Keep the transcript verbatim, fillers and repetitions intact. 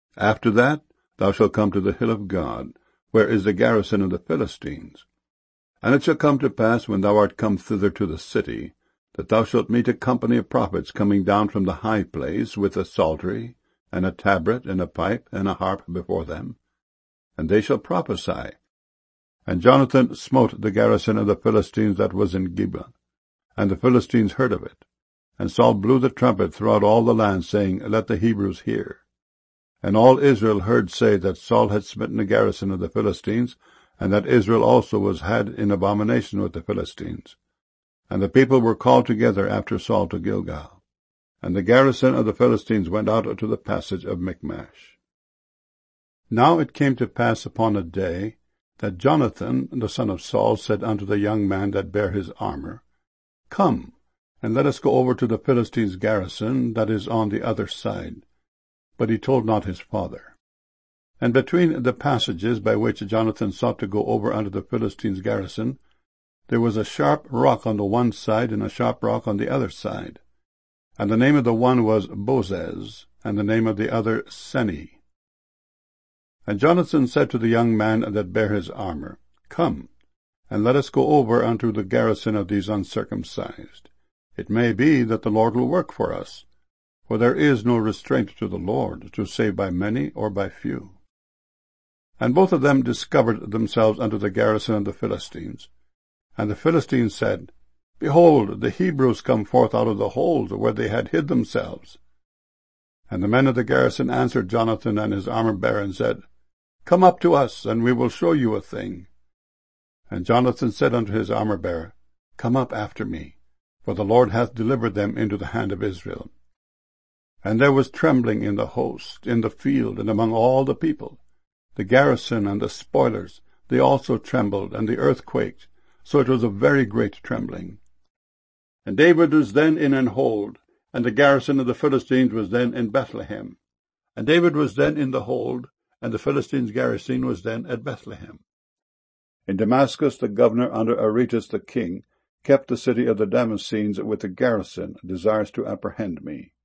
After that thou shalt come to the hill of God, where is the garrison of the Philistines. And it shall come to pass, when thou art come thither to the city, that thou shalt meet a company of prophets coming down from the high place, with a psaltery, and a tabret, and a pipe, and a harp before them, and they shall prophesy. And Jonathan smote the garrison of the Philistines that was in Geba, and the Philistines heard of it. And Saul blew the trumpet throughout all the land, saying, Let the Hebrews hear. And all Israel heard say that Saul had smitten the garrison of the Philistines, and that Israel also was had in abomination with the Philistines. And the people were called together after Saul to Gilgal. And the garrison of the Philistines went out to the passage of Michmash. Now it came to pass upon a day, that Jonathan the son of Saul said unto the young man that bare his armor, Come, and let us go over to the Philistines' garrison that is on the other side. But he told not his father. And between the passages by which Jonathan sought to go over unto the Philistines' garrison, there was a sharp rock on the one side, and a sharp rock on the other side. And the name of the one was Bozez, and the name of the other Seni. And Jonathan said to the young man that bare his armor, Come, and let us go over unto the garrison of these uncircumcised. It may be that the Lord will work for us, for there is no restraint to the Lord, to save by many or by few. And both of them discovered themselves unto the garrison of the Philistines. And the Philistines said, Behold, the Hebrews come forth out of the hold where they had hid themselves. And the men of the garrison answered Jonathan and his armor-bearer, and said, Come up to us, and we will show you a thing. And Jonathan said unto his armor-bearer, Come up after me, for the Lord hath delivered them into the hand of Israel. And there was trembling in the host, in the field, and among all the people. The garrison and the spoilers, they also trembled, and the earth quaked, so it was a very great trembling. And David was then in an hold, and the garrison of the Philistines was then in Bethlehem. And David was then in the hold, and the Philistines' garrison was then at Bethlehem. In Damascus the governor under Aretas the king kept the city of the Damascenes with the garrison, desirous to apprehend me.